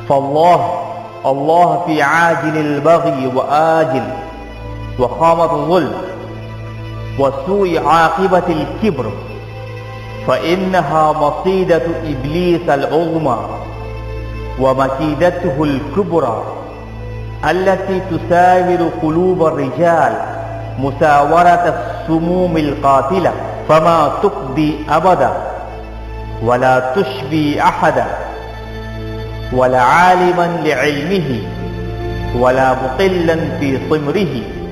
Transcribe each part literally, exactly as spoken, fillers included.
فالله الله في عاجل البغي وآجل وخامة الظلم وسوء عاقبة الكبر فإنها مصيدة إبليس العظمى ومكيدته الكبرى التي تساور قلوب الرجال مساورة السموم القاتلة فما تقضي أبدا ولا تشبي أحدا ولا عالما لعلمه ولا مقلا في طمره.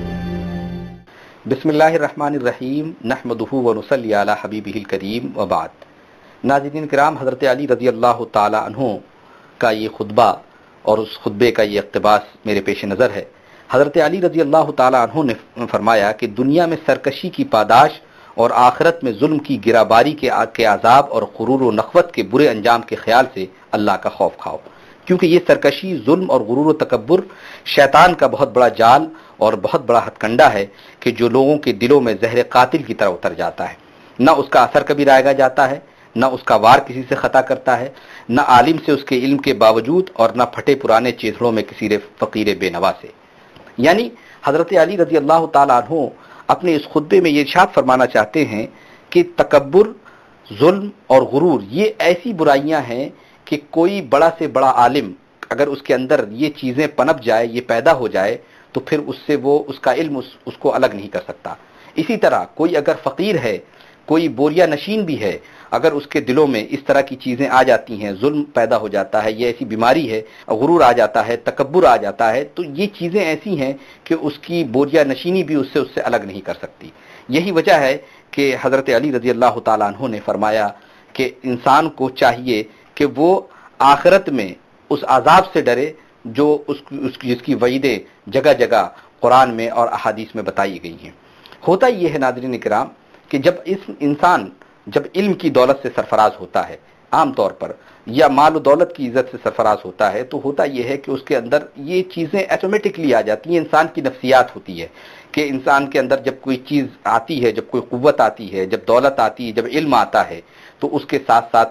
بسم اللہ الرحمن الرحیم نحمدہ ونصلی علی حبیبہ الکریم وبعد. ناظرین کرام، حضرت علی رضی اللہ تعالی عنہ کا یہ خطبہ اور اس خطبے کا یہ اقتباس میرے پیش نظر ہے. حضرت علی رضی اللہ تعالی عنہ نے فرمایا کہ دنیا میں سرکشی کی پاداش اور آخرت میں ظلم کی گراباری کے کے عذاب اور غرور و نخوت کے برے انجام کے خیال سے اللہ کا خوف کھاؤ، کیونکہ یہ سرکشی، ظلم اور غرور و تکبر شیطان کا بہت بڑا جال اور بہت بڑا ہتھ کنڈا ہے کہ جو لوگوں کے دلوں میں زہر قاتل کی طرح اتر جاتا ہے. نہ اس کا اثر کبھی رائگا جاتا ہے، نہ اس کا وار کسی سے خطا کرتا ہے، نہ عالم سے اس کے علم کے باوجود، اور نہ پھٹے پرانے چیتڑوں میں کسی فقیر بے نوا سے. یعنی حضرت علی رضی اللہ تعالیٰ عنہ اپنے اس خطبے میں یہ ارشاد فرمانا چاہتے ہیں کہ تکبر، ظلم اور غرور یہ ایسی برائیاں ہیں کہ کوئی بڑا سے بڑا عالم اگر اس کے اندر یہ چیزیں پنپ جائے، یہ پیدا ہو جائے، تو پھر اس سے وہ اس کا علم اس, اس کو الگ نہیں کر سکتا. اسی طرح کوئی اگر فقیر ہے، کوئی بوریا نشین بھی ہے، اگر اس کے دلوں میں اس طرح کی چیزیں آ جاتی ہیں، ظلم پیدا ہو جاتا ہے، یہ ایسی بیماری ہے، غرور آ جاتا ہے، تکبر آ جاتا ہے، تو یہ چیزیں ایسی ہیں کہ اس کی بوریا نشینی بھی اس سے اس سے الگ نہیں کر سکتی. یہی وجہ ہے کہ حضرت علی رضی اللہ تعالیٰ عنہ نے فرمایا کہ انسان کو چاہیے کہ وہ آخرت میں اس عذاب سے ڈرے جو اس, اس کی جس کی وعیدیں جگہ جگہ قرآن میں اور احادیث میں بتائی گئی ہیں. ہوتا یہ ہے ناظرین کرام کہ جب اس انسان جب علم کی دولت سے سرفراز ہوتا ہے عام طور پر، یا مال و دولت کی عزت سے سرفراز ہوتا ہے، تو ہوتا یہ ہے کہ اس کے اندر یہ چیزیں آٹومیٹکلی آ جاتی ہیں. انسان کی نفسیات ہوتی ہے کہ انسان کے اندر جب کوئی چیز آتی ہے، جب کوئی قوت آتی ہے، جب دولت آتی ہے، جب علم آتا ہے، تو اس کے ساتھ ساتھ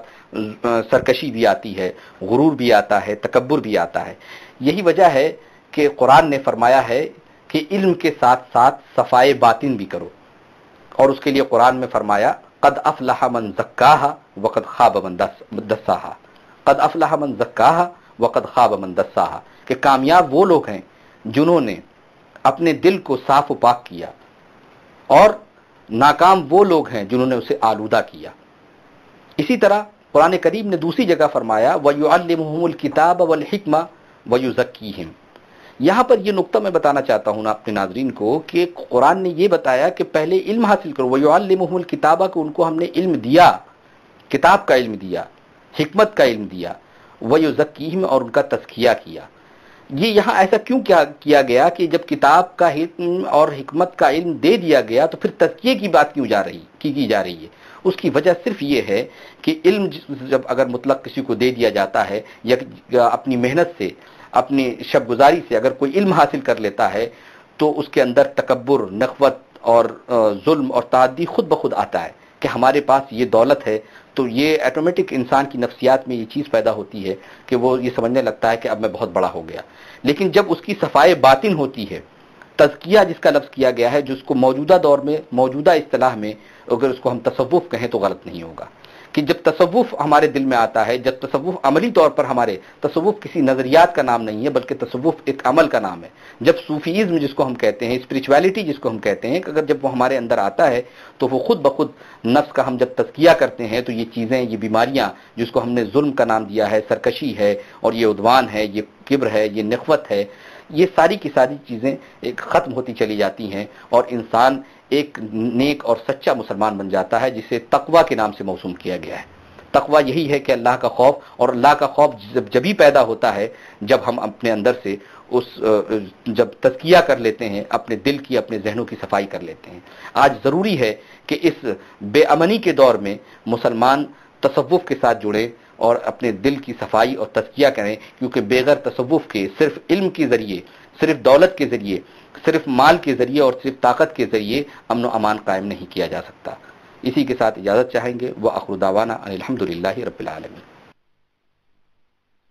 سرکشی بھی آتی ہے، غرور بھی آتا ہے، تکبر بھی آتا ہے. یہی وجہ ہے کہ قرآن نے فرمایا ہے کہ علم کے ساتھ ساتھ صفائے باطن بھی کرو، اور اس کے لیے قرآن میں فرمایا قد افلح من زکاہا وقد خاب من دساہا. قد افلح من زکاہا وقد خاب من دساہا کہ کامیاب وہ لوگ ہیں جنہوں نے اپنے دل کو صاف و پاک کیا، اور ناکام وہ لوگ ہیں جنہوں نے اسے آلودہ کیا. اسی طرح قرآن کریم نے دوسری جگہ فرمایا وَيُعَلِّمُهُمُ الْكِتَابَ وَالْحِكْمَةَ وَيُزَكِّيهِمْ. یہاں پر یہ نقطہ میں بتانا چاہتا ہوں اپنے ناظرین کو کہ قرآن نے یہ بتایا کہ پہلے علم حاصل کرو. وَيُعَلِّمُهُمُ الْكِتَابَ کہ ان کو ہم نے علم دیا، کتاب کا علم دیا، حکمت کا علم دیا، وَيُزَكِّيهِمْ اور ان کا تزکیہ کیا. یہ یہاں ایسا کیوں کیا کیا گیا کہ جب کتاب کا علم اور حکمت کا علم دے دیا گیا تو پھر تزکیے کی بات کیوں جا رہی کی کی جا رہی ہے؟ اس کی وجہ صرف یہ ہے کہ علم جب اگر مطلق کسی کو دے دیا جاتا ہے، یا اپنی محنت سے، اپنی شب گزاری سے اگر کوئی علم حاصل کر لیتا ہے، تو اس کے اندر تکبر، نخوت اور ظلم اور تعدی خود بخود آتا ہے کہ ہمارے پاس یہ دولت ہے. تو یہ آٹومیٹک انسان کی نفسیات میں یہ چیز پیدا ہوتی ہے کہ وہ یہ سمجھنے لگتا ہے کہ اب میں بہت بڑا ہو گیا. لیکن جب اس کی صفائے باطن ہوتی ہے، تزکیہ جس کا لفظ کیا گیا ہے، جس کو موجودہ دور میں، موجودہ اصطلاح میں اگر اس کو ہم تصوف کہیں تو غلط نہیں ہوگا، کہ جب تصوف ہمارے دل میں آتا ہے، جب تصوف عملی طور پر ہمارے، تصوف کسی نظریات کا نام نہیں ہے بلکہ تصوف ایک عمل کا نام ہے. جب صوفیزم جس کو ہم کہتے ہیں، اسپرچویلٹی جس کو ہم کہتے ہیں، کہ اگر جب وہ ہمارے اندر آتا ہے تو وہ خود بخود نفس کا ہم جب تزکیہ کرتے ہیں تو یہ چیزیں، یہ بیماریاں جس کو ہم نے ظلم کا نام دیا ہے، سرکشی ہے، اور یہ عدوان ہے، یہ کبر ہے، یہ نخوت ہے، یہ ساری کی ساری چیزیں ایک ختم ہوتی چلی جاتی ہیں، اور انسان ایک نیک اور سچا مسلمان بن جاتا ہے، جسے تقوی کے نام سے موسوم کیا گیا ہے. تقوی یہی ہے کہ اللہ کا خوف، اور اللہ کا خوف جب جبھی پیدا ہوتا ہے جب ہم اپنے اندر سے اس جب تزکیہ کر لیتے ہیں، اپنے دل کی، اپنے ذہنوں کی صفائی کر لیتے ہیں. آج ضروری ہے کہ اس بے امنی کے دور میں مسلمان تصوف کے ساتھ جڑیں اور اپنے دل کی صفائی اور تزکیہ کریں، کیونکہ بغیر تصوف کے، صرف علم کے ذریعے، صرف دولت کے ذریعے، صرف مال کے ذریعے اور صرف طاقت کے ذریعے امن و امان قائم نہیں کیا جا سکتا. اسی کے ساتھ اجازت چاہیں گے. وآخر دعوانا ان الحمد للہ رب العالمین.